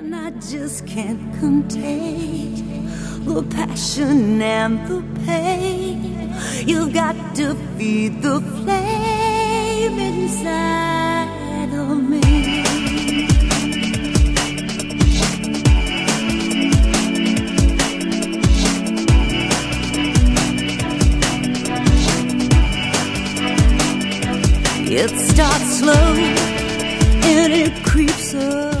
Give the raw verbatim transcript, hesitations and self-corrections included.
and I just can't contain the passion and the pain. You've got to feed the flame inside of me. It starts slow and it creeps up.